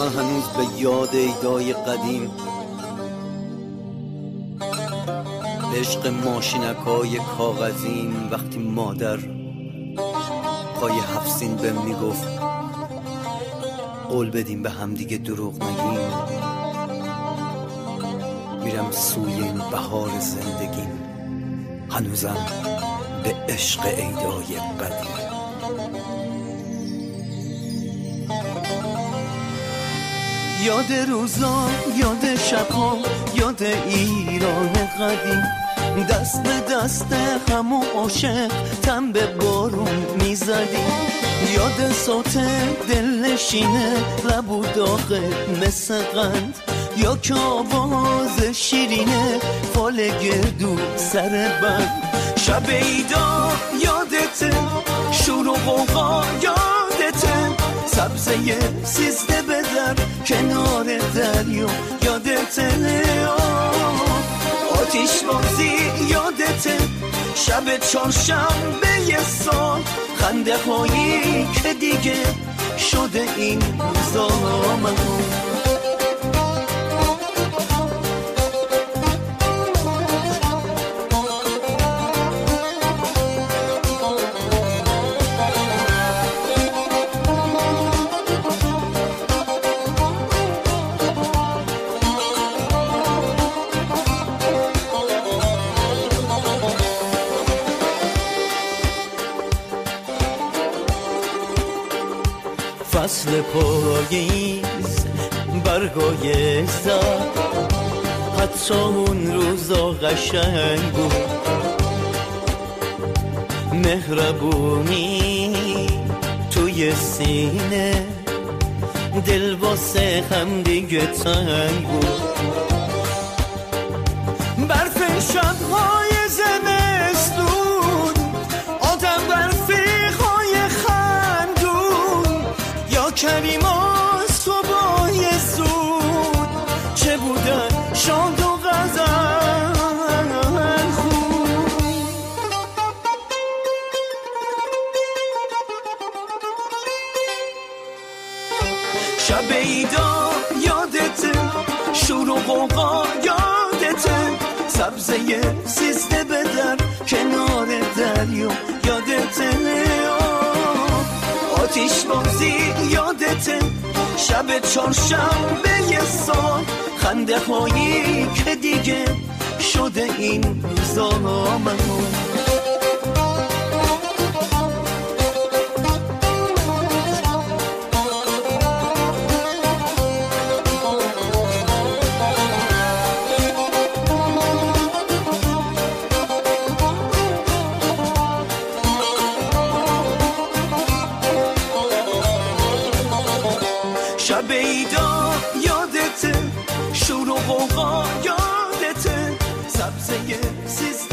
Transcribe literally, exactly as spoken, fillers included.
هنوز به یاد ایدای قدیم، به عشق ماشینکای کاغذیم. وقتی مادر پای هفسین بهم میگفت قول بدیم به هم دیگه دروغ نگیم، میرم سوی این بهار زندگیم، هنوزم به عشق ایدای قدیم. یاد روزا، یاد شبها، یاد ایران قدیم، دست به دست همو عاشق تن به بارون میزدیم. یاد صوت دلنشینه لب و داغ مثل قند، یا که آواز شیرینه فال گردو سر بند. شب ایدا یادته، شور و غوغا یادته، سبزه سیزده به در کنار دریا یادته، آتیش بازی یادته، شب چهارشنبه یه سال، خنده هایی که دیگه شده این روزا من. فصل پاییز برگای زد، حتی اون روزا قشنگ بود، مهربونی توی سینه، دل واسه هم دیگه تنگ بود. برف شب‌های زمستون، آدم برفیق‌های خندون، یا کریما صبحای زود، چه بودن شاد و غزل خون. شب ایدا یادته، شور و غوغا یادته، سبزه سیزده به در کنار دریا یادته، آتیش بازی یادته، شب چهارشنبه یه سال، خنده هایی که دیگه شده این روزا من. شب ایدا یادته، شور و غوغا یادته، سبزه سیزده